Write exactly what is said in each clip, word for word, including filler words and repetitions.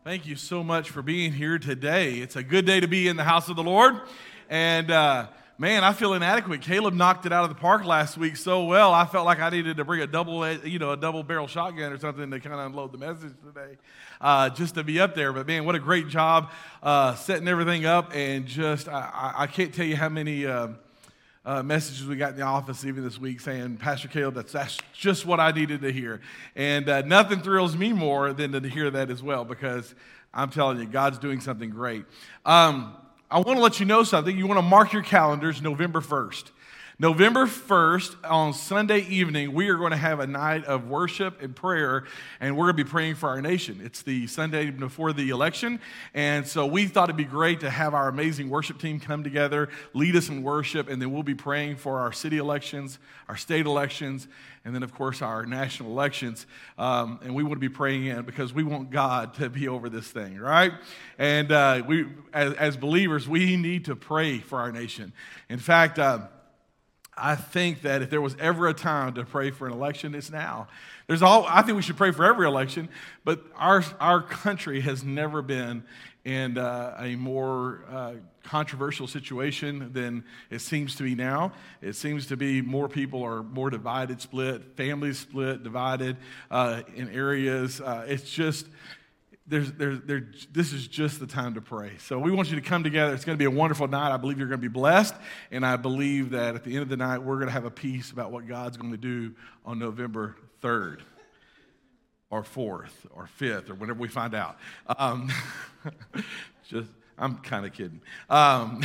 Thank you so much for being here today. It's a good day to be in the house of the Lord. And uh, man, I feel inadequate. Caleb knocked it out of the park last week so well. I felt like I needed to bring a double, you know, a double barrel shotgun or something to kind of unload the message today, uh, just to be up there. But man, what a great job uh, setting everything up. And just, I, I can't tell you how many uh, uh, messages we got in the office even this week saying, Pastor Caleb, that's, that's just what I needed to hear. And uh, nothing thrills me more than to hear that as well, because I'm telling you, God's doing something great. Um, I want to let you know something. You want to mark your calendars November first. November first, on Sunday evening, we are going to have a night of worship and prayer, and we're going to be praying for our nation. It's the Sunday before the election, and so we thought it'd be great to have our amazing worship team come together, lead us in worship, and then we'll be praying for our city elections, our state elections, and then, of course, our national elections. Um, and we want to be praying in because we want God to be over this thing, right? And uh, we, as, as believers, we need to pray for our nation. In fact, uh, I think that if there was ever a time to pray for an election, it's now. There's all. I think we should pray for every election, but our our country has never been in uh, a more uh, controversial situation than it seems to be now. It seems to be more people are more divided, split, families split, divided uh, in areas. Uh, it's just. There's, there's, there, this is just the time to pray. So we want you to come together. It's going to be a wonderful night. I believe you're going to be blessed. And I believe that at the end of the night, we're going to have a peace about what God's going to do on November third or fourth or fifth or whenever we find out. Um, just, I'm kind of kidding. Um,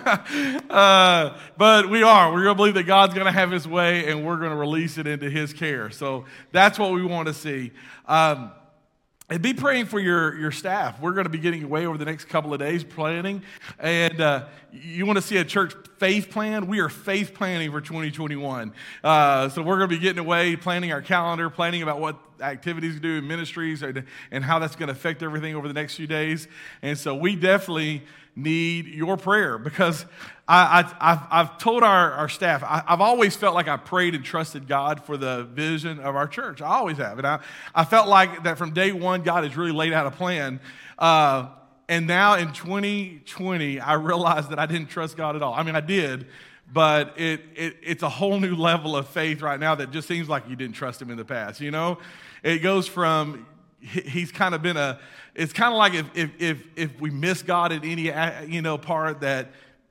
uh, but we are. We're going to believe that God's going to have his way and we're going to release it into his care. So that's what we want to see. Um, And be praying for your, your staff. We're going to be getting away over the next couple of days planning. And uh, you want to see a church faith plan? We are faith planning for twenty twenty-one. Uh, so we're going to be getting away, planning our calendar, planning about what activities to do in ministries and, and how that's going to affect everything over the next few days. And so we definitely need your prayer because I, I, I've, I've told our, our staff, I, I've always felt like I prayed and trusted God for the vision of our church. I always have. And I, I felt like that from day one, God has really laid out a plan. Uh, and now in twenty twenty, I realized that I didn't trust God at all. I mean, I did, but it, it it's a whole new level of faith right now that just seems like you didn't trust him in the past, you know? It goes from, he's kind of been a, it's kind of like if, if, if, if we miss God at any, you know, part that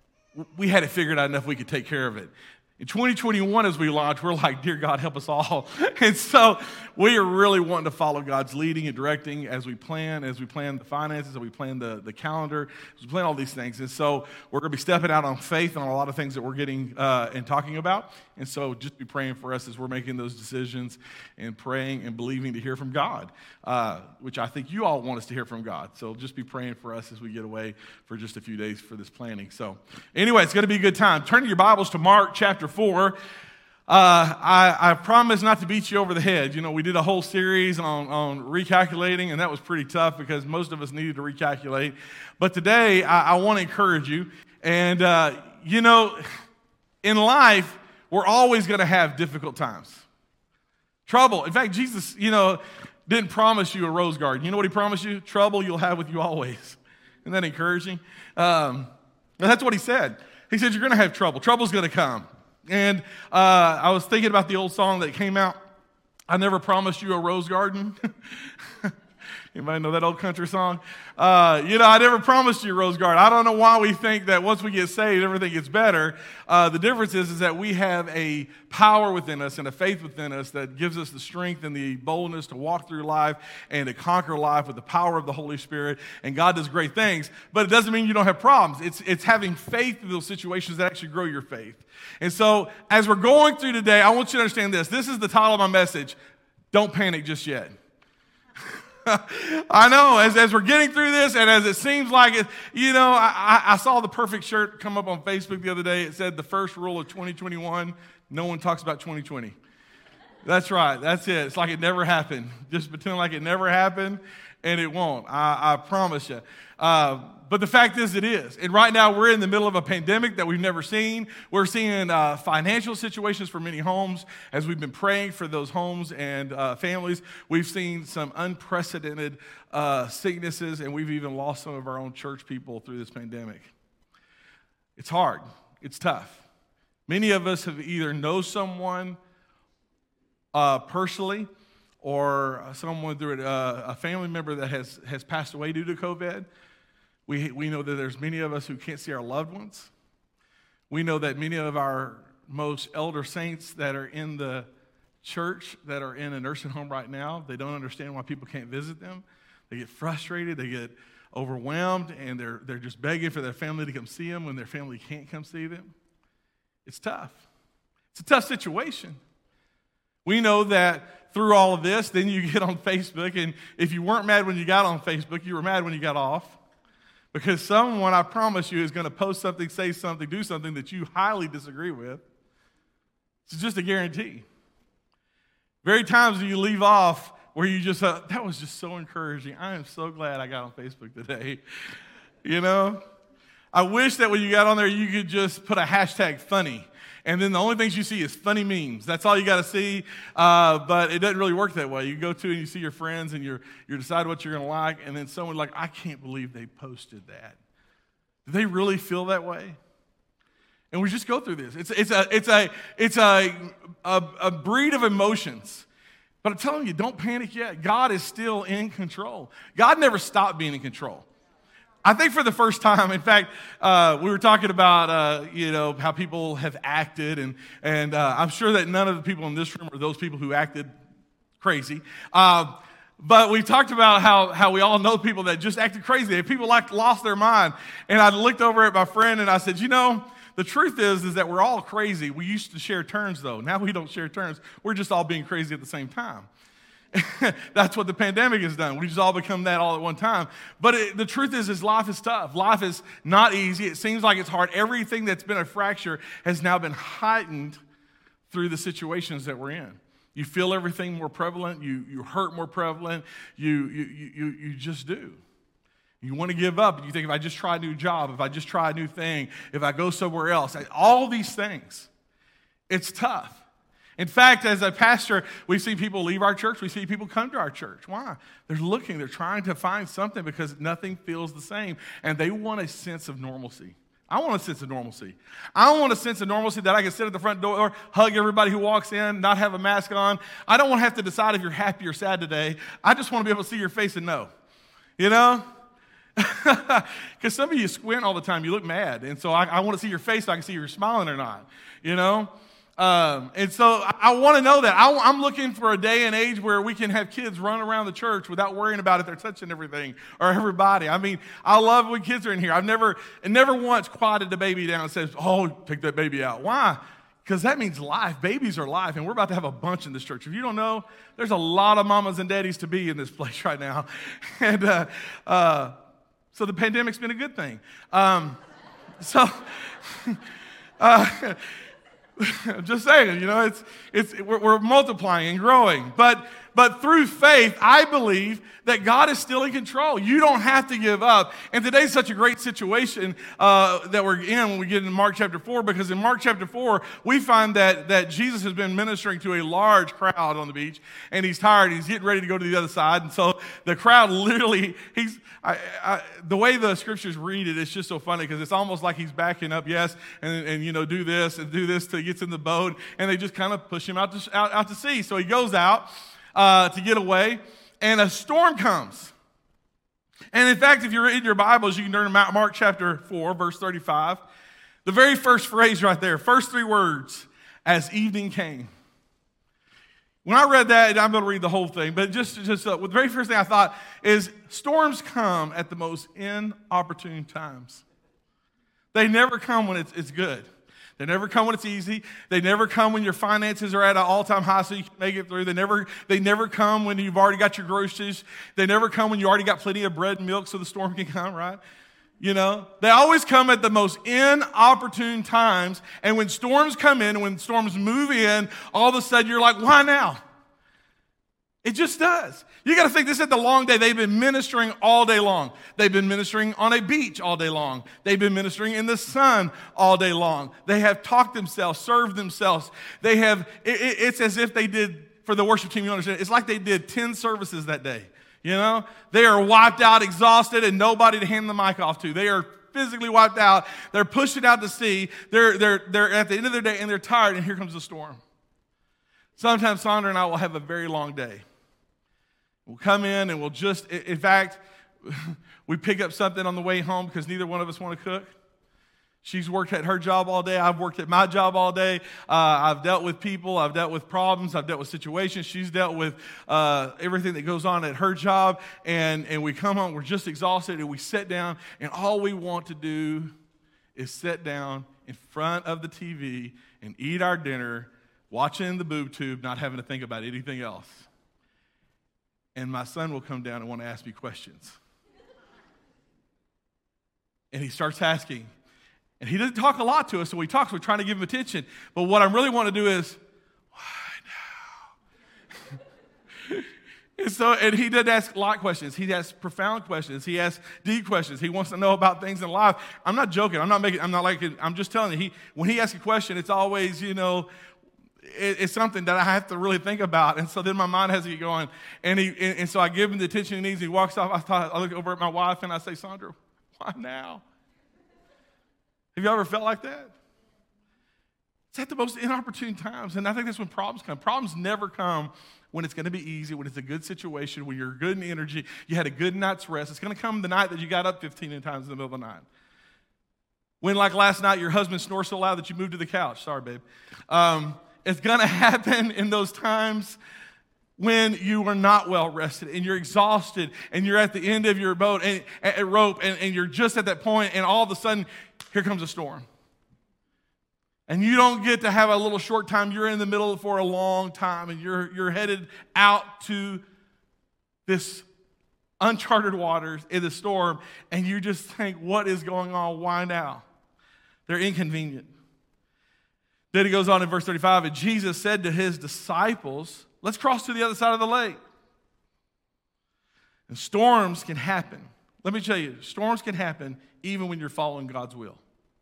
we had it figured out enough we could take care of it. In twenty twenty-one, as we launch, we're like, dear God, help us all. And so we are really wanting to follow God's leading and directing as we plan, as we plan the finances, as we plan the, the calendar, as we plan all these things. And so we're going to be stepping out on faith on a lot of things that we're getting uh, and talking about. And so just be praying for us as we're making those decisions and praying and believing to hear from God, uh, which I think you all want us to hear from God. So just be praying for us as we get away for just a few days for this planning. So anyway, it's going to be a good time. Turn your Bibles to Mark chapter four. Uh, I, I promise not to beat you over the head. You know, we did a whole series on, on recalculating, and that was pretty tough because most of us needed to recalculate. But today, I, I want to encourage you. And, uh, you know, in life, we're always going to have difficult times. Trouble. In fact, Jesus, you know, didn't promise you a rose garden. You know what he promised you? Trouble you'll have with you always. Isn't that encouraging? Um, and that's what he said. He said, you're going to have trouble. Trouble's going to come. And uh, I was thinking about the old song that came out, I Never Promised You a Rose Garden. Anybody know that old country song? Uh, you know, I never promised you a rose garden. I don't know why we think that once we get saved, everything gets better. Uh, the difference is, is that we have a power within us and a faith within us that gives us the strength and the boldness to walk through life and to conquer life with the power of the Holy Spirit. And God does great things, but it doesn't mean you don't have problems. It's, it's having faith in those situations that actually grow your faith. And so as we're going through today, I want you to understand this. This is the title of my message. Don't panic just yet. I know, as, as we're getting through this, and as it seems like it, you know, I, I saw the perfect shirt come up on Facebook the other day. It said the first rule of twenty twenty-one, no one talks about twenty twenty. That's right, that's it. It's like it never happened. Just pretend like it never happened, and it won't. I, I promise you. Uh, but the fact is, it is. And right now, we're in the middle of a pandemic that we've never seen. We're seeing uh, financial situations for many homes. As we've been praying for those homes and uh, families, we've seen some unprecedented uh, sicknesses, and we've even lost some of our own church people through this pandemic. It's hard. It's tough. Many of us have either know someone uh, personally or someone through uh, a family member that has, has passed away due to COVID. We, we know that there's many of us who can't see our loved ones. We know that many of our most elder saints that are in the church, that are in a nursing home right now, they don't understand why people can't visit them. They get frustrated, they get overwhelmed, and they're, they're just begging for their family to come see them when their family can't come see them. It's tough. It's a tough situation. We know that through all of this, then you get on Facebook, and if you weren't mad when you got on Facebook, you were mad when you got off. Because someone, I promise you, is going to post something, say something, do something that you highly disagree with. It's just a guarantee. Very times you leave off where you just, uh, that was just so encouraging. I am so glad I got on Facebook today. You know? I wish that when you got on there, you could just put a hashtag funny. And then the only things you see is funny memes. That's all you got to see. Uh, but it doesn't really work that way. You go to and you see your friends and you're, you decide what you're going to like. And then someone like, I can't believe they posted that. Do they really feel that way? And we just go through this. It's, it's, a, it's, a, it's a, a, a breed of emotions. But I'm telling you, don't panic yet. God is still in control. God never stopped being in control. I think for the first time, in fact, uh, we were talking about, uh, you know, how people have acted, and, and uh, I'm sure that none of the people in this room are those people who acted crazy. Uh, but we talked about how, how we all know people that just acted crazy. People like lost their mind. And I looked over at my friend and I said, you know, the truth is, is that we're all crazy. We used to share turns, though. Now we don't share turns. We're just all being crazy at the same time. That's what the pandemic has done. We just all become that all at one time. But it, the truth is, is life is tough. Life is not easy. It seems like it's hard. Everything that's been a fracture has now been heightened through the situations that we're in. You feel everything more prevalent. You, you hurt more prevalent. You, you, you, you just do. You want to give up. You think, if I just try a new job, if I just try a new thing, if I go somewhere else, all these things, it's tough. In fact, as a pastor, we see people leave our church. We see people come to our church. Why? They're looking. They're trying to find something because nothing feels the same. And they want a sense of normalcy. I want a sense of normalcy. I want a sense of normalcy that I can sit at the front door, hug everybody who walks in, not have a mask on. I don't want to have to decide if you're happy or sad today. I just want to be able to see your face and know. You know? Because some of you squint all the time. You look mad. And so I, I want to see your face so I can see if you're smiling or not. You know? Um, and so I, I want to know that. I, I'm looking for a day and age where we can have kids run around the church without worrying about if they're touching everything or everybody. I mean, I love when kids are in here. I've never, and never once quieted the baby down and says, oh, take that baby out. Why? Because that means life. Babies are life, and we're about to have a bunch in this church. If you don't know, there's a lot of mamas and daddies to be in this place right now. And uh, uh, so the pandemic's been a good thing. Um, so... uh, I'm just saying, you know, it's it's we're, we're multiplying and growing. But but through faith, I believe that God is still in control. You don't have to give up. And today's such a great situation uh, that we're in when we get into Mark chapter four, because in Mark chapter four, we find that that Jesus has been ministering to a large crowd on the beach, and he's tired. He's getting ready to go to the other side, and so the crowd literally, he's I, I, the way the scriptures read it, it's just so funny because it's almost like he's backing up, yes, and, and you know, do this and do this till he gets in the boat, and they just kind of push him out to, out, out to sea. So he goes out uh, to get away, and a storm comes. And in fact, if you're in your Bibles, you can turn to Mark chapter four, verse thirty-five. The very first phrase right there, first three words, as evening came. When I read that, I'm going to read the whole thing, but just, just uh, the very first thing I thought is storms come at the most inopportune times. They never come when it's, it's good. They never come when it's easy. They never come when your finances are at an all-time high so you can make it through. They never, they never come when you've already got your groceries. They never come when you already got plenty of bread and milk so the storm can come, right? You know, they always come at the most inopportune times. And when storms come in, when storms move in, all of a sudden you're like, why now? It just does. You got to think, this is the long day. They've been ministering all day long. They've been ministering on a beach all day long. They've been ministering in the sun all day long. They have talked themselves, served themselves. They have, it, it, it's as if they did, for the worship team, you understand, it's like they did ten services that day. You know, they are wiped out, exhausted, and nobody to hand the mic off to. They are physically wiped out. They're pushing out to sea. They're, they're, they're at the end of their day, and they're tired, and here comes the storm. Sometimes Sandra and I will have a very long day. We'll come in and we'll just, in fact, we pick up something on the way home because neither one of us want to cook. She's worked at her job all day. I've worked at my job all day. Uh, I've dealt with people. I've dealt with problems. I've dealt with situations. She's dealt with uh, everything that goes on at her job. And, and we come home, we're just exhausted, and we sit down, and all we want to do is sit down in front of the T V and eat our dinner, watching the boob tube, not having to think about anything else. And my son will come down and want to ask me questions. And he starts asking. And he doesn't talk a lot to us, so we talk, so we're trying to give him attention. But what I really want to do is, why now? and so, and he doesn't ask a lot of questions. He asks profound questions. He asks deep questions. He wants to know about things in life. I'm not joking. I'm not making, I'm not like, I'm just telling you, he, when he asks a question, it's always, you know, it's something that I have to really think about. And so then my mind has to get going. And he, and, and so I give him the attention he needs. He walks off. I, thought, I look over at my wife and I say, Sandra, why now? Have you ever felt like that? It's at the most inopportune times. And I think that's when problems come. Problems never come when it's going to be easy, when it's a good situation, when you're good in energy, you had a good night's rest. It's going to come the night that you got up fifteen times in the middle of the night. When, like last night, your husband snored so loud that you moved to the couch. Sorry, babe. Um, It's going to happen in those times when you are not well rested and you're exhausted and you're at the end of your boat and, and rope and, and you're just at that point, and all of a sudden, here comes a storm. And you don't get to have a little short time. You're in the middle for a long time, and you're, you're headed out to this uncharted waters in the storm, and you just think, what is going on? Why now? They're inconvenient. Then he goes on in verse thirty-five, and Jesus said to his disciples, let's cross to the other side of the lake. And storms can happen. Let me tell you, storms can happen even when you're following God's will.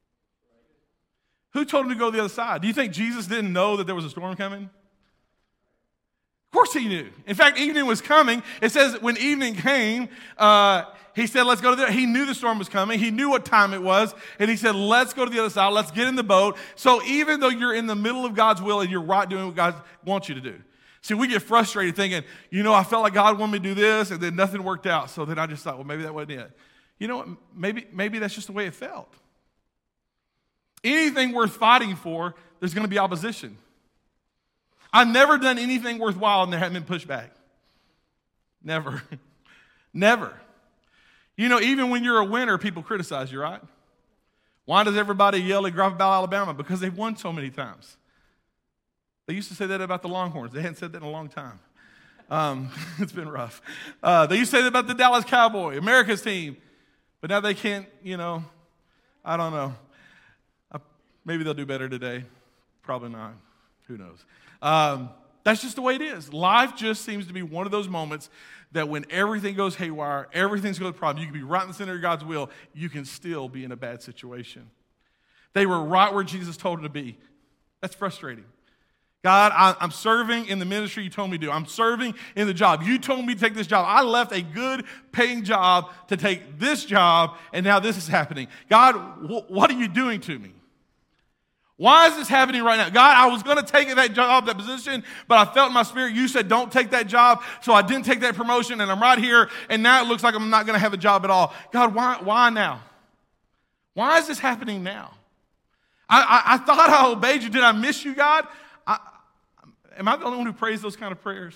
Who told him to go to the other side? Do you think Jesus didn't know that there was a storm coming? Of course he knew. In fact, evening was coming. It says when evening came, uh, he said, let's go to the other. He knew the storm was coming. He knew what time it was. And he said, let's go to the other side. Let's get in the boat. So even though you're in the middle of God's will and you're right doing what God wants you to do. See, we get frustrated thinking, you know, I felt like God wanted me to do this, and then nothing worked out. So then I just thought, well, maybe that wasn't it. You know what? Maybe, maybe that's just the way it felt. Anything worth fighting for, there's going to be opposition. I've never done anything worthwhile and there hasn't been pushback. Never. Never. You know, even when you're a winner, people criticize you, right? Why does everybody yell at Grapevine, Alabama? Because they've won so many times. They used to say that about the Longhorns. They hadn't said that in a long time. Um, it's been rough. Uh, they used to say that about the Dallas Cowboys, America's team. But now they can't, you know, I don't know. I, maybe they'll do better today. Probably not. Who knows? Um, that's just the way it is. Life just seems to be one of those moments that when everything goes haywire, everything's going to problem, you can be right in the center of God's will, you can still be in a bad situation. They were right where Jesus told them to be. That's frustrating. God, I, I'm serving in the ministry you told me to do. I'm serving in the job. You told me to take this job. I left a good paying job to take this job, and now this is happening. God, wh- what are you doing to me? Why is this happening right now? God, I was going to take that job, that position, but I felt in my spirit, you said don't take that job, so I didn't take that promotion, and I'm right here, and now it looks like I'm not going to have a job at all. God, why, why now? Why is this happening now? I, I, I thought I obeyed you. Did I miss you, God? I, am I the only one who prays those kind of prayers?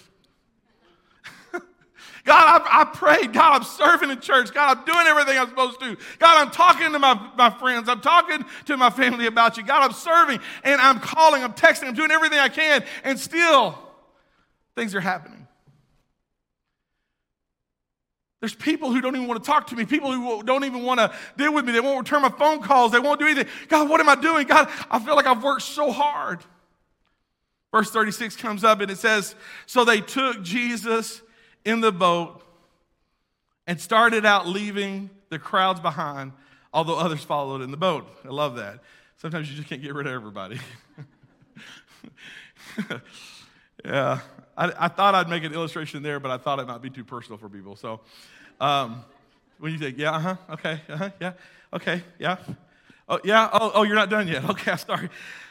God, I, I prayed. God, I'm serving in church. God, I'm doing everything I'm supposed to do. God, I'm talking to my, my friends. I'm talking to my family about you. God, I'm serving, and I'm calling, I'm texting, I'm doing everything I can, and still things are happening. There's people who don't even want to talk to me, people who don't even want to deal with me. They won't return my phone calls. They won't do anything. God, what am I doing? God, I feel like I've worked so hard. Verse thirty-six comes up and it says, so they took Jesus in the boat and started out leaving the crowds behind, although others followed in the boat. I love that. Sometimes you just can't get rid of everybody. yeah, I, I thought I'd make an illustration there, but I thought it might be too personal for people. So um, when you think, yeah, uh-huh, okay, uh-huh, yeah, okay, yeah. Oh, yeah, oh, oh, you're not done yet. Okay, I'm sorry.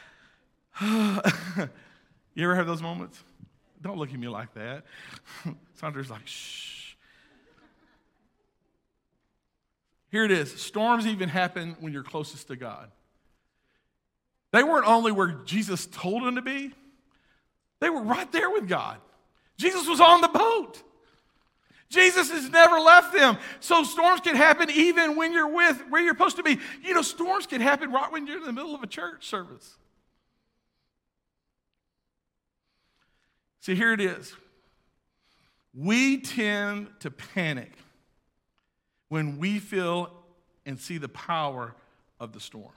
You ever have those moments? Don't look at me like that. Sandra's like, shh. Here it is. Storms even happen when you're closest to God. They weren't only where Jesus told them to be, they were right there with God. Jesus was on the boat. Jesus has never left them. So storms can happen even when you're with where you're supposed to be. You know, storms can happen right when you're in the middle of a church service. See, here it is. We tend to panic when we feel and see the power of the storm.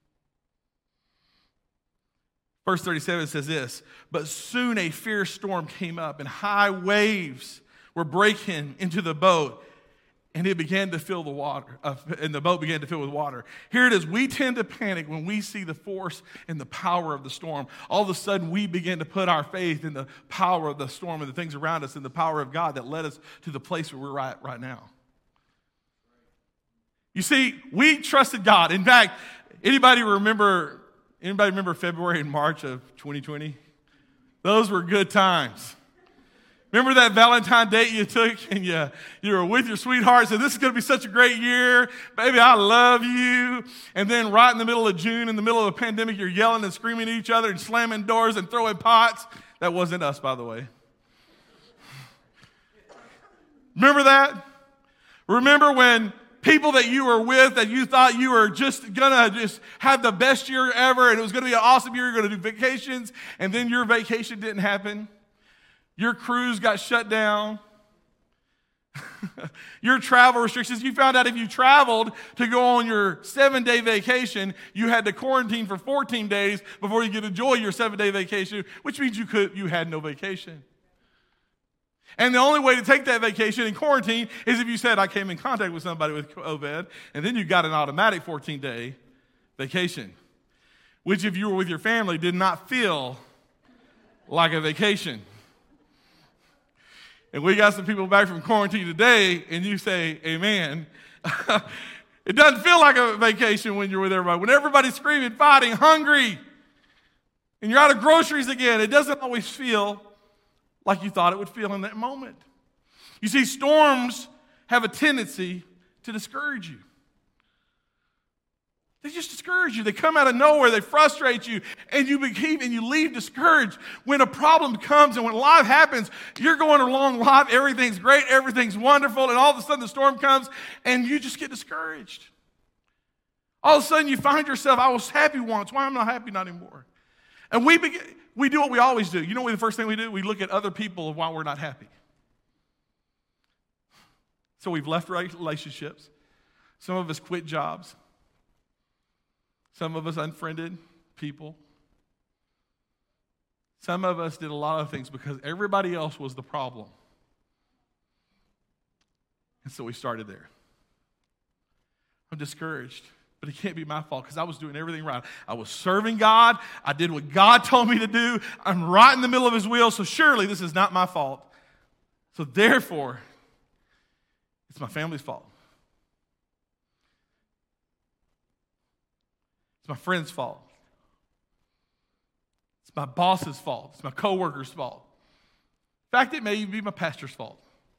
Verse thirty-seven says this, but soon a fierce storm came up and high waves were breaking into the boat, and it began to fill the water, uh, and the boat began to fill with water. Here it is. We tend to panic when we see the force and the power of the storm. All of a sudden, we begin to put our faith in the power of the storm and the things around us and the power of God that led us to the place where we're at right now. You see, we trusted God. In fact, anybody remember, anybody remember February and March of twenty twenty? Those were good times. Remember that Valentine date you took and you, you were with your sweetheart, said, this is going to be such a great year. Baby, I love you. And then right in the middle of June, in the middle of a pandemic, you're yelling and screaming at each other and slamming doors and throwing pots. That wasn't us, by the way. Remember that? Remember when people that you were with that you thought you were just going to just have the best year ever and it was going to be an awesome year, you're going to do vacations, and then your vacation didn't happen? Your cruise got shut down. Your travel restrictions. You found out if you traveled to go on your seven-day vacation, you had to quarantine for fourteen days before you could enjoy your seven-day vacation, which means you could you had no vacation. And the only way to take that vacation in quarantine is if you said, I came in contact with somebody with COVID, and then you got an automatic fourteen-day vacation, which if you were with your family did not feel like a vacation. And we got some people back from quarantine today, and you say, amen. It doesn't feel like a vacation when you're with everybody. When everybody's screaming, fighting, hungry, and you're out of groceries again, it doesn't always feel like you thought it would feel in that moment. You see, storms have a tendency to discourage you. They just discourage you. They come out of nowhere. They frustrate you, and you became and you leave discouraged. When a problem comes and when life happens, you're going along life. Everything's great. Everything's wonderful, and all of a sudden the storm comes, and you just get discouraged. All of a sudden you find yourself, I was happy once. Why am I not happy not anymore? And we begin, we do what we always do. You know what the first thing we do? We look at other people of why we're not happy. So we've left relationships. Some of us quit jobs. Some of us unfriended people. Some of us did a lot of things because everybody else was the problem. And so we started there. I'm discouraged, but it can't be my fault because I was doing everything right. I was serving God. I did what God told me to do. I'm right in the middle of his will, so surely this is not my fault. So therefore, it's my family's fault. It's my friend's fault. It's my boss's fault. It's my coworker's fault. In fact, it may even be my pastor's fault.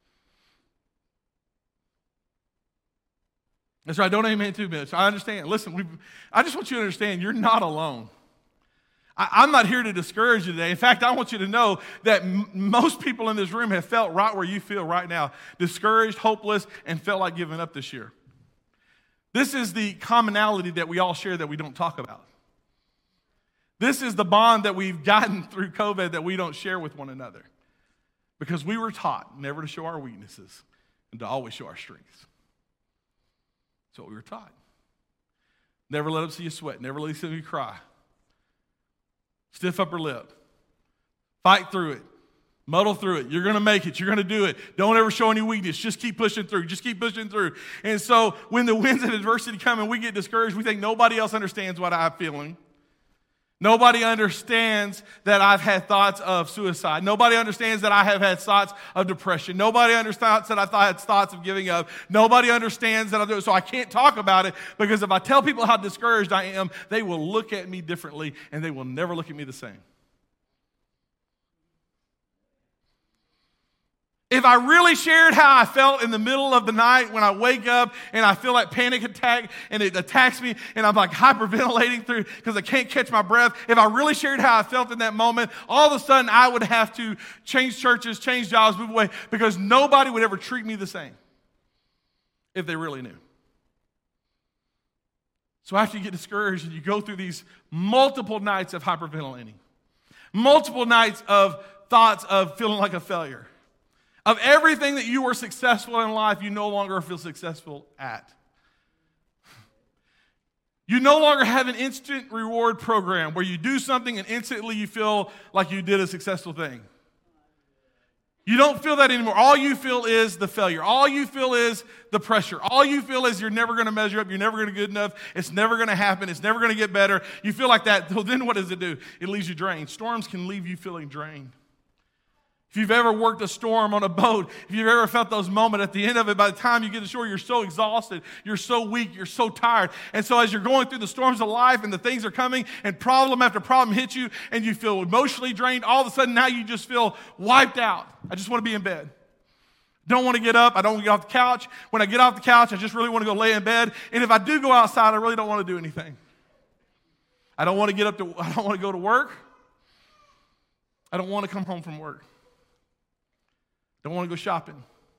That's right. Don't amen too much. I understand. Listen, we, I just want you to understand you're not alone. I, I'm not here to discourage you today. In fact, I want you to know that m- most people in this room have felt right where you feel right now, discouraged, hopeless, and felt like giving up this year. This is the commonality that we all share that we don't talk about. This is the bond that we've gotten through COVID that we don't share with one another. Because we were taught never to show our weaknesses and to always show our strengths. That's what we were taught. Never let them see you sweat. Never let them see you cry. Stiff upper lip. Fight through it. Muddle through it. You're going to make it. You're going to do it. Don't ever show any weakness. Just keep pushing through. Just keep pushing through. And so when the winds of adversity come and we get discouraged, we think nobody else understands what I'm feeling. Nobody understands that I've had thoughts of suicide. Nobody understands that I have had thoughts of depression. Nobody understands that I've had thoughts of giving up. Nobody understands that I do. So I can't talk about it because if I tell people how discouraged I am, they will look at me differently and they will never look at me the same. If I really shared how I felt in the middle of the night when I wake up and I feel like panic attack and it attacks me and I'm like hyperventilating through because I can't catch my breath. If I really shared how I felt in that moment, all of a sudden I would have to change churches, change jobs, move away because nobody would ever treat me the same if they really knew. So after you get discouraged and you go through these multiple nights of hyperventilating, multiple nights of thoughts of feeling like a failure, of everything that you were successful in life, you no longer feel successful at. You no longer have an instant reward program where you do something and instantly you feel like you did a successful thing. You don't feel that anymore. All you feel is the failure. All you feel is the pressure. All you feel is you're never going to measure up. You're never going to be good enough. It's never going to happen. It's never going to get better. You feel like that. So then what does it do? It leaves you drained. Storms can leave you feeling drained. If you've ever worked a storm on a boat, if you've ever felt those moments at the end of it, by the time you get to shore, you're so exhausted, you're so weak, you're so tired. And so as you're going through the storms of life and the things are coming and problem after problem hits you and you feel emotionally drained, all of a sudden now you just feel wiped out. I just want to be in bed. Don't want to get up. I don't want to get off the couch. When I get off the couch, I just really want to go lay in bed. And if I do go outside, I really don't want to do anything. I don't want to get up to, I don't want to go to work. I don't want to come home from work. Don't want to go shopping.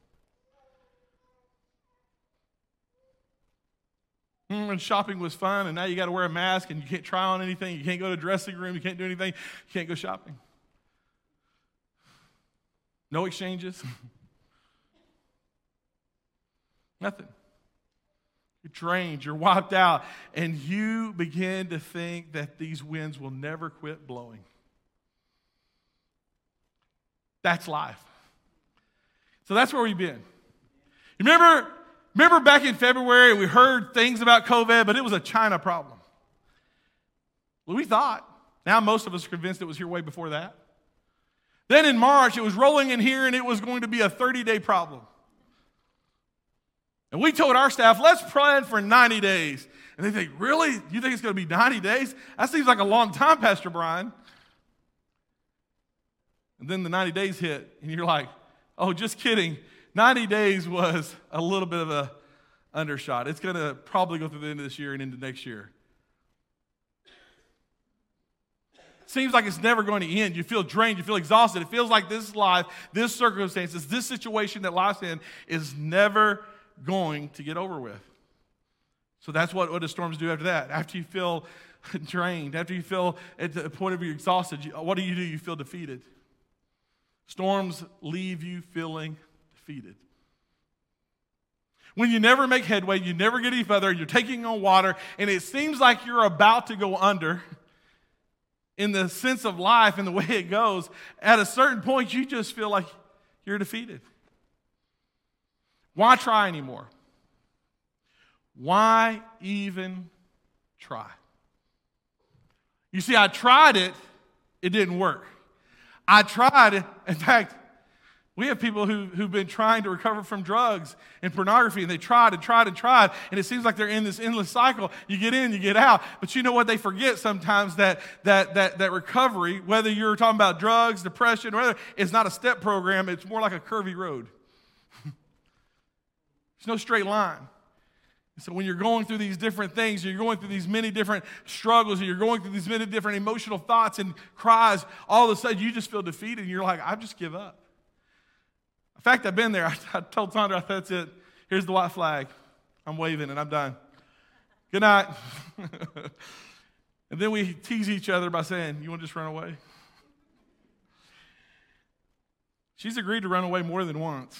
Mm, and shopping was fun, and now you got to wear a mask, and you can't try on anything. You can't go to the dressing room. You can't do anything. You can't go shopping. No exchanges. Nothing. You're drained. You're wiped out, and you begin to think that these winds will never quit blowing. That's life. So that's where we've been. You remember, remember back in February, we heard things about COVID, but it was a China problem. Well, we thought. Now most of us are convinced it was here way before that. Then in March, it was rolling in here, and it was going to be a thirty-day problem. And we told our staff, let's plan for ninety days. And they think, really? You think it's going to be ninety days? That seems like a long time, Pastor Brian. And then the ninety days hit, and you're like, oh, just kidding. ninety days was a little bit of a undershot. It's going to probably go through the end of this year and into next year. Seems like it's never going to end. You feel drained. You feel exhausted. It feels like this life, this circumstances, this situation that life's in is never going to get over with. So that's what, what the storms do after that. After you feel drained, after you feel at the point of you're exhausted, you, what do you do? You feel defeated. Storms leave you feeling defeated. When you never make headway, you never get any further, you're taking on water, and it seems like you're about to go under in the sense of life and the way it goes, at a certain point, you just feel like you're defeated. Why try anymore? Why even try? You see, I tried it, it didn't work. I tried it. In fact, we have people who, who've been trying to recover from drugs and pornography, and they tried and tried and tried, and it seems like they're in this endless cycle. You get in, you get out. But you know what? They forget sometimes that that that that recovery, whether you're talking about drugs, depression, or whatever, is not a step program. It's more like a curvy road. There's no straight line. So when you're going through these different things, you're going through these many different struggles, and you're going through these many different emotional thoughts and cries, all of a sudden you just feel defeated, and you're like, I just give up. In fact, I've been there. I, I told Sandra, that's it. Here's the white flag. I'm waving, and I'm done. Good night. And then we tease each other by saying, you want to just run away? She's agreed to run away more than once.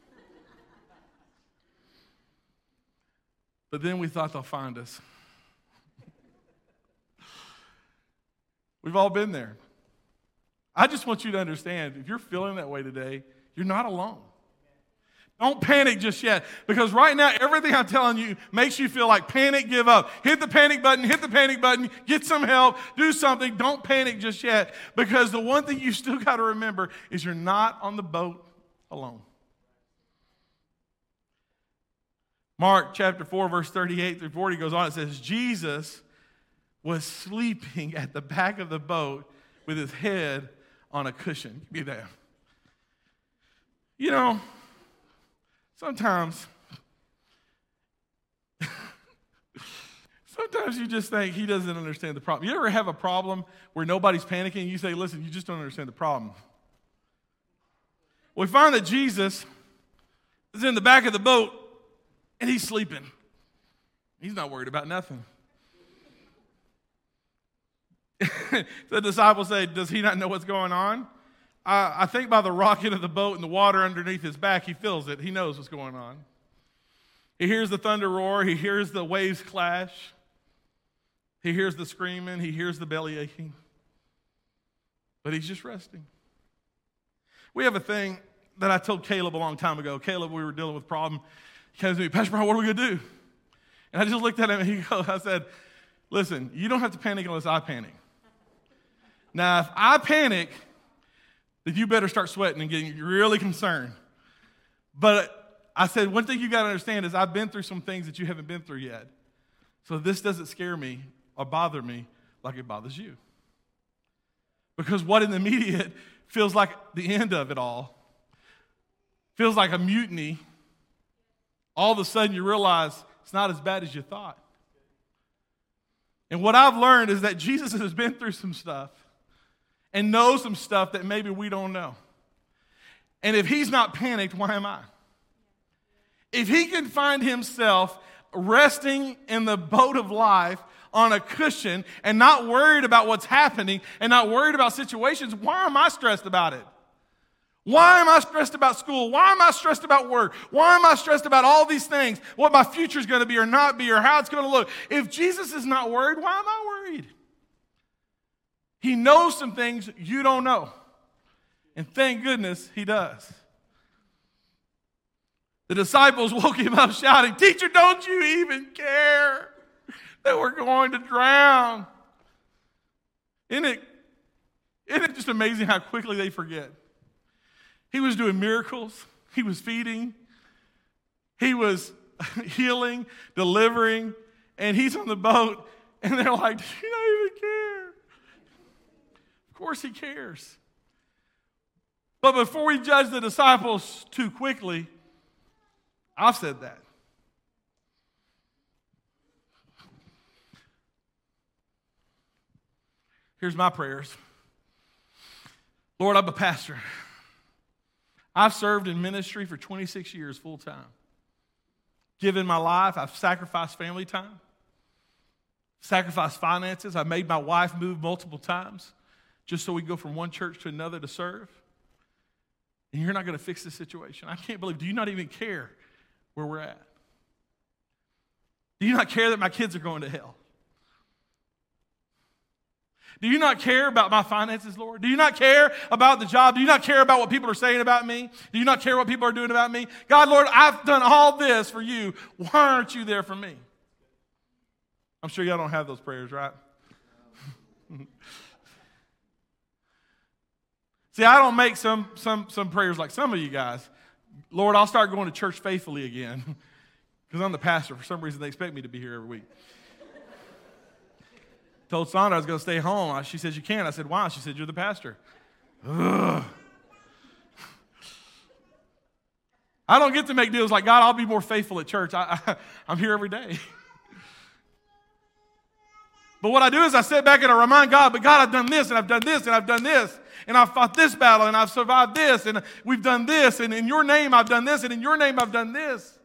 But then we thought they'll find us. We've all been there. I just want you to understand, if you're feeling that way today, you're not alone. Don't panic just yet, because right now, everything I'm telling you makes you feel like panic, give up. Hit the panic button, hit the panic button, get some help, do something. Don't panic just yet, because the one thing you still got to remember is you're not on the boat alone. Mark chapter four, verse thirty-eight through forty goes on. It says, Jesus was sleeping at the back of the boat with his head on a cushion. Give me that. You know, sometimes, sometimes you just think he doesn't understand the problem. You ever have a problem where nobody's panicking? You say, listen, you just don't understand the problem. We find that Jesus is in the back of the boat and he's sleeping. He's not worried about nothing. The disciples say, does he not know what's going on? I, I think by the rocking of the boat and the water underneath his back, he feels it. He knows what's going on. He hears the thunder roar. He hears the waves clash. He hears the screaming. He hears the belly aching. But he's just resting. We have a thing that I told Caleb a long time ago. Caleb, we were dealing with a problem. He came to me, Pastor Brian, what are we going to do? And I just looked at him and he goes, I said, listen, you don't have to panic unless I panic. Now, if I panic, then you better start sweating and getting really concerned. But I said, one thing you got to understand is I've been through some things that you haven't been through yet. So this doesn't scare me or bother me like it bothers you. Because what in the immediate feels like the end of it all, feels like a mutiny, all of a sudden you realize it's not as bad as you thought. And what I've learned is that Jesus has been through some stuff and knows some stuff that maybe we don't know. And if he's not panicked, why am I? If he can find himself resting in the boat of life on a cushion and not worried about what's happening and not worried about situations, why am I stressed about it? Why am I stressed about school? Why am I stressed about work? Why am I stressed about all these things? What my future is going to be or not be or how it's going to look? If Jesus is not worried, why am I worried? He knows some things you don't know. And thank goodness he does. The disciples woke him up shouting, Teacher, don't you even care that we're going to drown? Isn't it, isn't it just amazing how quickly they forget? He was doing miracles. He was feeding. He was healing, delivering, and he's on the boat, and they're like, do you not even care? Of course he cares. But before we judge the disciples too quickly, I've said that. Here's my prayers. Lord, I'm a pastor. I've served in ministry for twenty-six years full time. Given my life, I've sacrificed family time, sacrificed finances. I've made my wife move multiple times just so we go from one church to another to serve. And you're not going to fix this situation. I can't believe, do you not even care where we're at? Do you not care that my kids are going to hell? Do you not care about my finances, Lord? Do you not care about the job? Do you not care about what people are saying about me? Do you not care what people are doing about me? God, Lord, I've done all this for you. Why aren't you there for me? I'm sure y'all don't have those prayers, right? See, I don't make some, some, some prayers like some of you guys. Lord, I'll start going to church faithfully again because I'm the pastor. For some reason, they expect me to be here every week. Told Sandra I was going to stay home. She said, you can't. I said, why? She said, you're the pastor. Ugh. I don't get to make deals like, God, I'll be more faithful at church. I, I, I'm here every day. But what I do is I sit back and I remind God, but God, I've done this, and I've done this, and I've done this, and I've fought this battle, and I've survived this, and we've done this, and in your name I've done this, and in your name I've done this.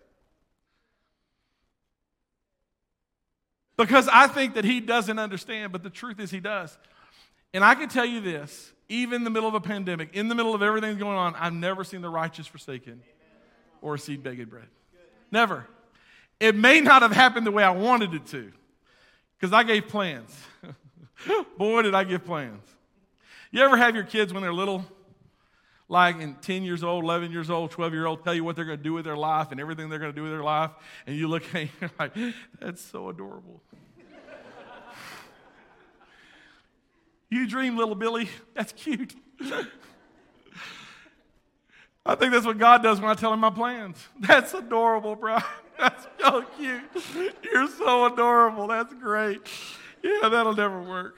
Because I think that he doesn't understand, but the truth is he does. And I can tell you this, even in the middle of a pandemic, in the middle of everything going on, I've never seen the righteous forsaken or a seed begging bread. Never. It may not have happened the way I wanted it to, because I gave plans. Boy, did I give plans. You ever have your kids when they're little, like in ten years old, eleven years old, twelve year old, tell you what they're going to do with their life and everything they're going to do with their life, and you look at you're like, that's so adorable. You dream, little Billy. That's cute. I think that's what God does when I tell him my plans. That's adorable, bro. That's so cute. You're so adorable. That's great. Yeah, that'll never work.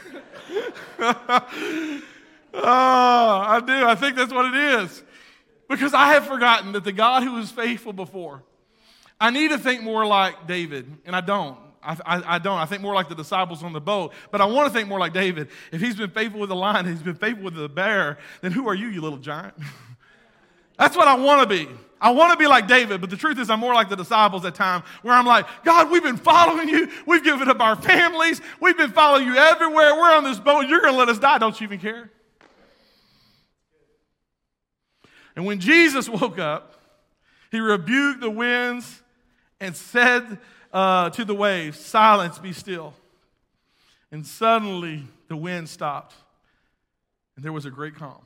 Oh, I do. I think that's what it is. Because I have forgotten that the God who was faithful before, I need to think more like David, and I don't. I, I, I don't. I think more like the disciples on the boat, but I want to think more like David. If he's been faithful with the lion, he's been faithful with the bear, then who are you, you little giant? That's what I want to be. I want to be like David, but the truth is I'm more like the disciples at times where I'm like, God, we've been following you. We've given up our families. We've been following you everywhere. We're on this boat. You're going to let us die. Don't you even care? And when Jesus woke up, he rebuked the winds and said uh, to the waves, silence, be still. And suddenly the wind stopped, and there was a great calm.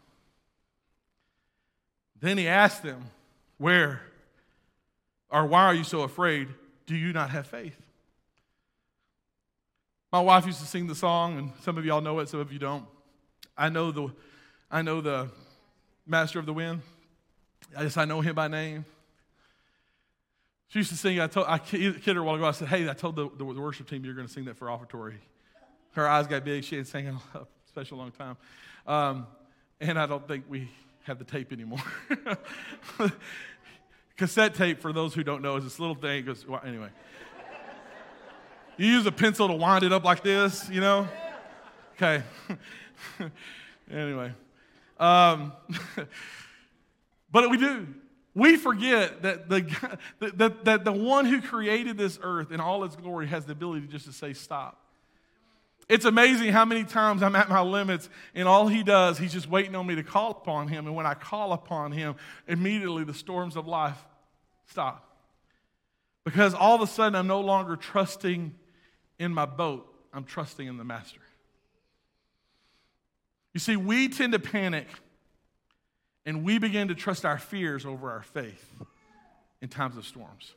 Then he asked them, where or why are you so afraid? Do you not have faith? My wife used to sing the song, and some of y'all know it, some of you don't. I know the, I know the master of the wind. I just I know him by name. She used to sing. I told I kid her a while ago. I said, "Hey, I told the, the, the worship team you're going to sing that for offertory." Her eyes got big. She hadn't sang in a special long time, um, and I don't think we have the tape anymore. Cassette tape, for those who don't know, is this little thing. It goes, well, anyway, you use a pencil to wind it up like this, you know? Okay. Anyway. Um, but we do. We forget that the, that, that the one who created this earth in all its glory has the ability just to say stop. It's amazing how many times I'm at my limits, and all he does, he's just waiting on me to call upon him. And when I call upon him, immediately the storms of life stop. Because all of a sudden, I'm no longer trusting in my boat. I'm trusting in the master. You see, we tend to panic, and we begin to trust our fears over our faith in times of storms.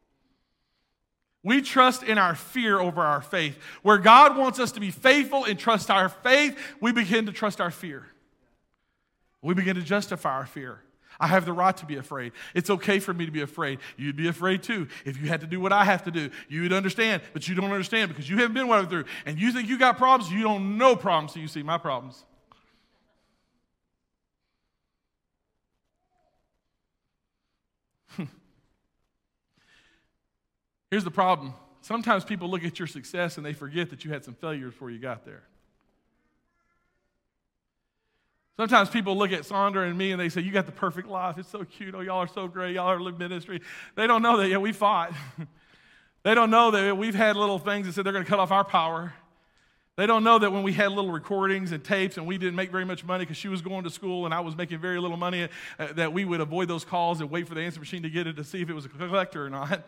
We trust in our fear over our faith. Where God wants us to be faithful and trust our faith, we begin to trust our fear. We begin to justify our fear. I have the right to be afraid. It's okay for me to be afraid. You'd be afraid too. If you had to do what I have to do, you would understand, but you don't understand because you haven't been what I've been through. And you think you got problems, you don't know problems till you see my problems. Here's the problem. Sometimes people look at your success and they forget that you had some failures before you got there. Sometimes people look at Sandra and me and they say, you got the perfect life. It's so cute. Oh, y'all are so great. Y'all are living ministry. They don't know that, yeah, we fought. They don't know that we've had little things that said they're going to cut off our power. They don't know that when we had little recordings and tapes and we didn't make very much money because she was going to school and I was making very little money, uh, that we would avoid those calls and wait for the answer machine to get it to see if it was a collector or not.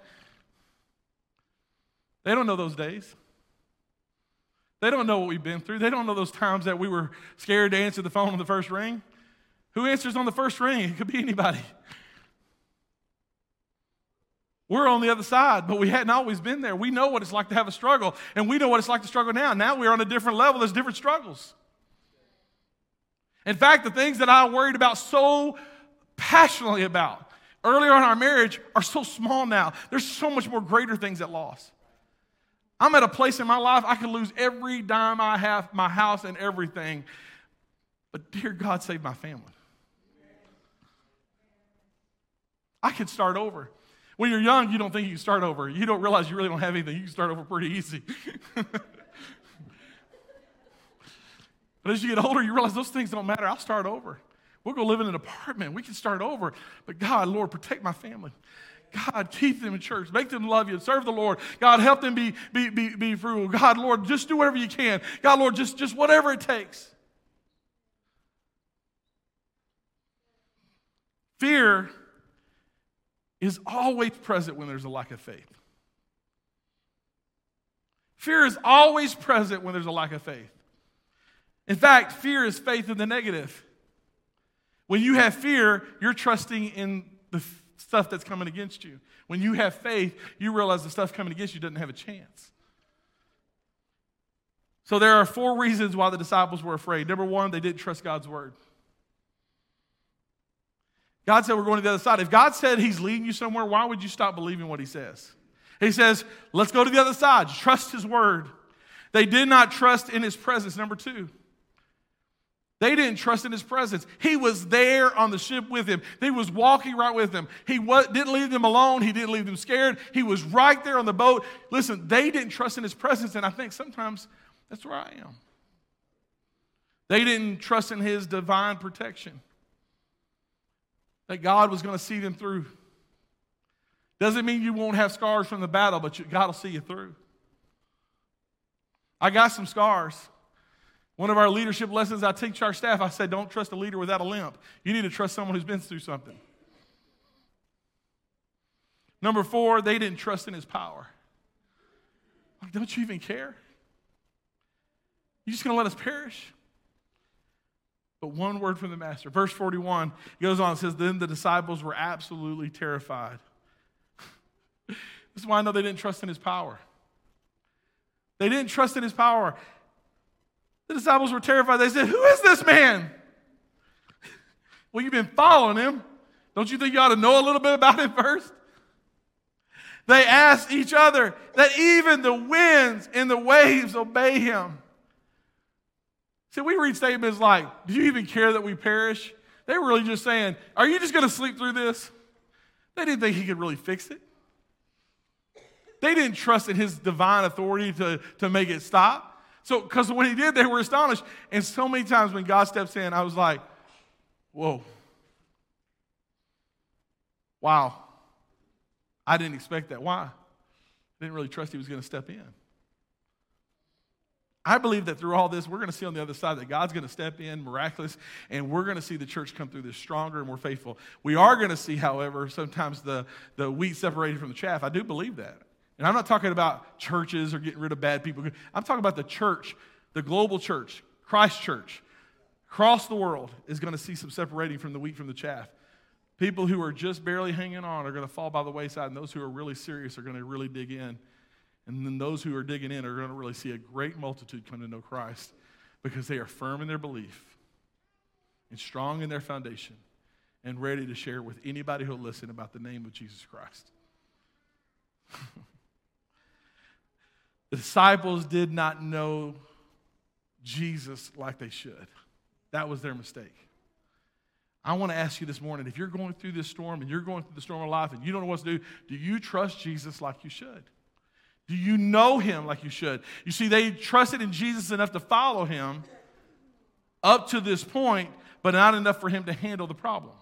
They don't know those days. They don't know what we've been through. They don't know those times that we were scared to answer the phone on the first ring. Who answers on the first ring? It could be anybody. We're on the other side, but we hadn't always been there. We know what it's like to have a struggle, and we know what it's like to struggle now. Now we're on a different level. There's different struggles. In fact, the things that I worried about so passionately about earlier in our marriage are so small now. There's so much more greater things at loss. I'm at a place in my life I could lose every dime I have, my house and everything. But dear God, save my family. I could start over. When you're young, you don't think you can start over. You don't realize you really don't have anything. You can start over pretty easy. But as you get older, you realize those things don't matter. I'll start over. We'll go live in an apartment. We can start over. But God, Lord, protect my family. God, keep them in church. Make them love you. Serve the Lord. God, help them be, be, be, be frugal. God, Lord, just do whatever you can. God, Lord, just, just whatever it takes. Fear is always present when there's a lack of faith. Fear is always present when there's a lack of faith. In fact, fear is faith in the negative. When you have fear, you're trusting in the f- stuff that's coming against you. When you have faith, you realize the stuff coming against you doesn't have a chance. So there are four reasons why the disciples were afraid. Number one, they didn't trust God's word. God said we're going to the other side. If God said he's leading you somewhere, why would you stop believing what he says? He says, let's go to the other side. Trust his word. They did not trust in his presence. Number two, they didn't trust in his presence. He was there on the ship with him. He was walking right with them. He was, didn't leave them alone. He didn't leave them scared. He was right there on the boat. Listen, they didn't trust in his presence, and I think sometimes that's where I am. They didn't trust in his divine protection, that God was going to see them through. Doesn't mean you won't have scars from the battle, but you, God will see you through. I got some scars. One of our leadership lessons I teach our staff, I said, don't trust a leader without a limp. You need to trust someone who's been through something. Number four, they didn't trust in his power. Like, don't you even care? You just going to let us perish? But one word from the master. Verse forty-one goes on and says, then the disciples were absolutely terrified. This is why I know they didn't trust in his power. They didn't trust in his power. The disciples were terrified. They said, who is this man? Well, you've been following him. Don't you think you ought to know a little bit about him first? They asked each other that even the winds and the waves obey him. See, we read statements like, do you even care that we perish? They were really just saying, are you just going to sleep through this? They didn't think he could really fix it. They didn't trust in his divine authority to, to make it stop. So, because when he did, they were astonished. And so many times when God steps in, I was like, whoa. Wow. I didn't expect that. Why? I didn't really trust he was going to step in. I believe that through all this, we're going to see on the other side that God's going to step in, miraculous, and we're going to see the church come through this stronger and more faithful. We are going to see, however, sometimes the, the wheat separated from the chaff. I do believe that. And I'm not talking about churches or getting rid of bad people. I'm talking about the church, the global church, Christ Church, across the world is going to see some separating from the wheat from the chaff. People who are just barely hanging on are going to fall by the wayside, and those who are really serious are going to really dig in. And then those who are digging in are going to really see a great multitude come to know Christ because they are firm in their belief and strong in their foundation and ready to share with anybody who will listen about the name of Jesus Christ. The disciples did not know Jesus like they should. That was their mistake. I want to ask you this morning, if you're going through this storm and you're going through the storm of life and you don't know what to do, do you trust Jesus like you should? Do you know him like you should? You see, they trusted in Jesus enough to follow him up to this point, but not enough for him to handle the problem.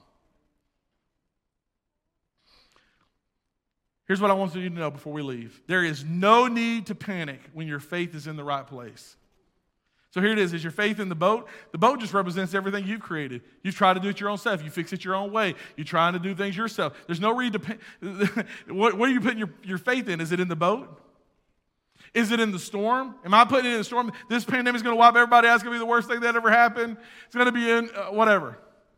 Here's what I want you to know before we leave. There is no need to panic when your faith is in the right place. So here it is. Is your faith in the boat? The boat just represents everything you've created. You've tried to do it your own self. You fix it your own way. You're trying to do things yourself. There's no reason to... what, what are you putting your, your faith in? Is it in the boat? Is it in the storm? Am I putting it in the storm? This pandemic is going to wipe everybody out. It's going to be the worst thing that ever happened. It's going to be in uh, whatever.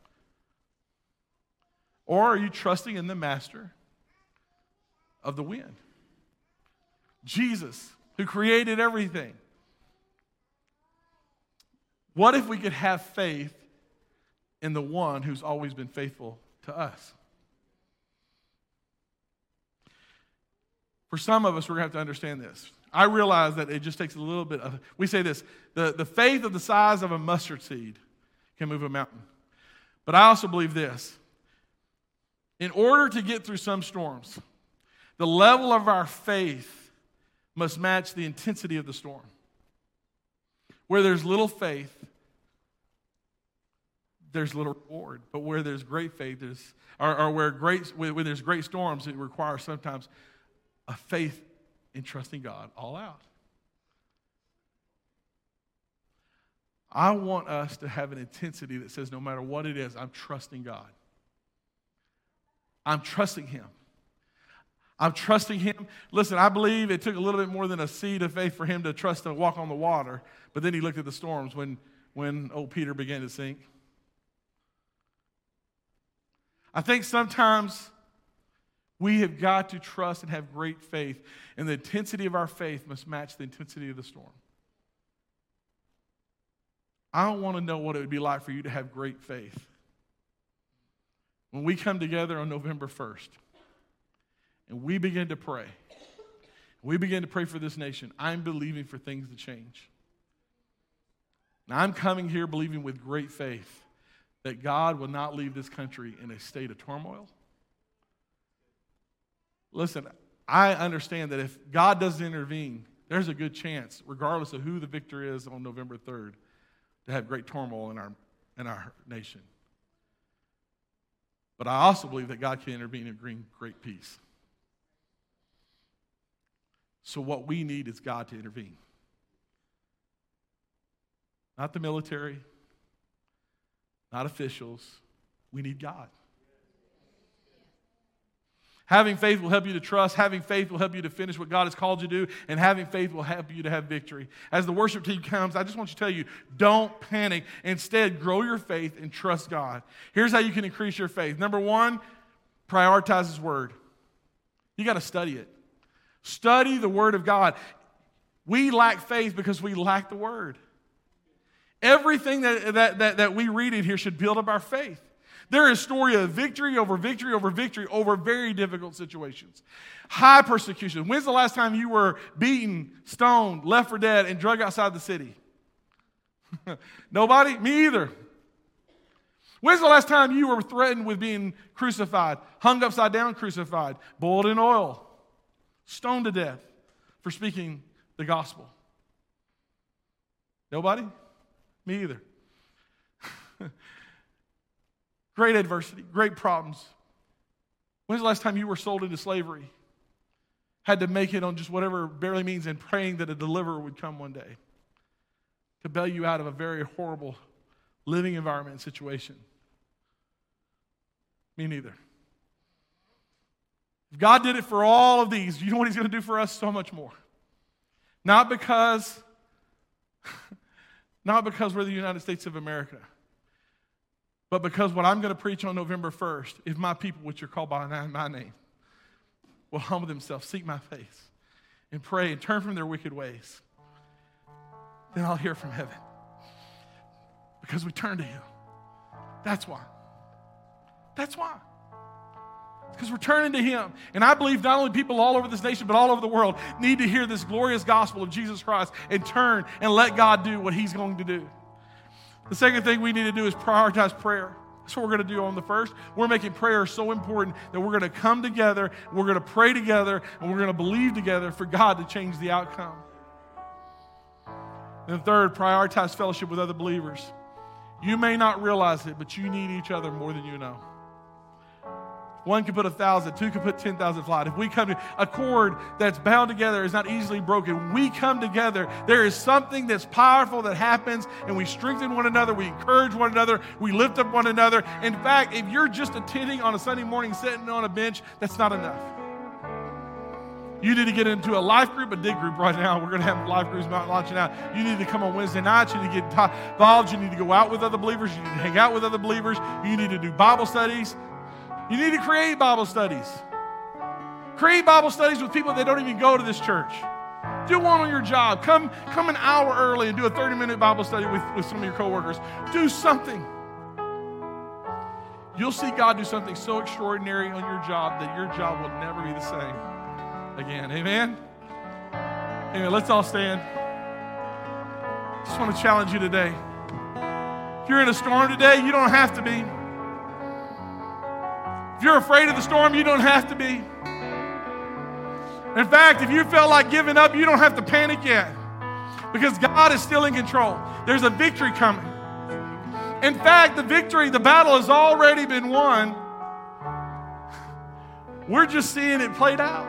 Or are you trusting in the master of the wind? Jesus, who created everything. What if we could have faith in the one who's always been faithful to us? For some of us, we're going to have to understand this. I realize that it just takes a little bit of, we say this, the, the faith of the size of a mustard seed can move a mountain. But I also believe this. In order to get through some storms, the level of our faith must match the intensity of the storm. Where there's little faith, there's little reward. But where there's great faith, there's, or, or where great, where there's great storms, it requires sometimes a faith in trusting God all out. I want us to have an intensity that says no matter what it is, I'm trusting God. I'm trusting him. I'm trusting him. Listen, I believe it took a little bit more than a seed of faith for him to trust to walk on the water, but then he looked at the storms when, when old Peter began to sink. I think sometimes we have got to trust and have great faith, and the intensity of our faith must match the intensity of the storm. I don't want to know what it would be like for you to have great faith. When we come together on November first and we begin to pray, we begin to pray for this nation, I'm believing for things to change. Now, I'm coming here believing with great faith that God will not leave this country in a state of turmoil. Listen, I understand that if God doesn't intervene, there's a good chance, regardless of who the victor is on November third, to have great turmoil in our, in our nation. But I also believe that God can intervene and bring great peace. So what we need is God to intervene. Not the military, not officials. We need God. Having faith will help you to trust. Having faith will help you to finish what God has called you to do. And having faith will help you to have victory. As the worship team comes, I just want you to tell you, don't panic. Instead, grow your faith and trust God. Here's how you can increase your faith. Number one, prioritize His Word. You got to study it. Study the Word of God. We lack faith because we lack the Word. Everything that, that, that, that we read in here should build up our faith. There is a story of victory over victory over victory over very difficult situations. High persecution. When's the last time you were beaten, stoned, left for dead, and drug outside the city? Nobody? Me either. When's the last time you were threatened with being crucified, hung upside down crucified, boiled in oil, stoned to death for speaking the gospel? Nobody? Me either. Great adversity, great problems. When's the last time you were sold into slavery? Had to make it on just whatever barely means and praying that a deliverer would come one day to bail you out of a very horrible living environment and situation? Me neither. If God did it for all of these, you know what He's going to do for us? So much more. Not because, not because we're the United States of America, but because what I'm going to preach on November first, if my people, which are called by my name, will humble themselves, seek my face, and pray and turn from their wicked ways, then I'll hear from heaven. Because we turn to Him. That's why. That's why. Because we're turning to Him. And I believe not only people all over this nation, but all over the world need to hear this glorious gospel of Jesus Christ and turn and let God do what He's going to do. The second thing we need to do is prioritize prayer. That's what we're going to do on the first. We're making prayer so important that we're going to come together, we're going to pray together, and we're going to believe together for God to change the outcome. And third, prioritize fellowship with other believers. You may not realize it, but you need each other more than you know. One can put a thousand, two can put ten thousand flight. If we come to a cord that's bound together is not easily broken. We come together. There is something that's powerful that happens, and we strengthen one another. We encourage one another. We lift up one another. In fact, if you're just attending on a Sunday morning, sitting on a bench, that's not enough. You need to get into a life group, a dig group right now. We're going to have life groups launching out. You need to come on Wednesday nights. You need to get involved. You need to go out with other believers. You need to hang out with other believers. You need to do Bible studies. You need to create Bible studies. Create Bible studies with people that don't even go to this church. Do one on your job. Come, come an hour early and do a thirty-minute Bible study with, with some of your coworkers. Do something. You'll see God do something so extraordinary on your job that your job will never be the same again. Amen? Amen. Let's all stand. Just want to challenge you today. If you're in a storm today, you don't have to be. If you're afraid of the storm, you don't have to be. In fact, if you felt like giving up, you don't have to panic yet. Because God is still in control. There's a victory coming. In fact, the victory, the battle has already been won. We're just seeing it played out.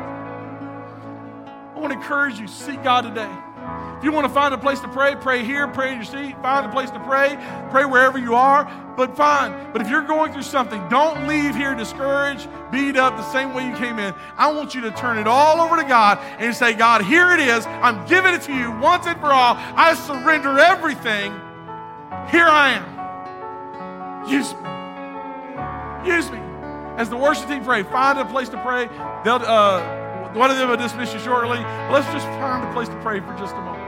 I want to encourage you, seek God today. If you want to find a place to pray, pray here, pray in your seat. Find a place to pray, pray wherever you are, but fine. But if you're going through something, don't leave here discouraged, beat up the same way you came in. I want you to turn it all over to God and say, God, here it is. I'm giving it to you once and for all. I surrender everything, here I am. Use me. Use me. As the worship team pray, find a place to pray. They'll, uh, one of them will dismiss you shortly. Let's just find a place to pray for just a moment.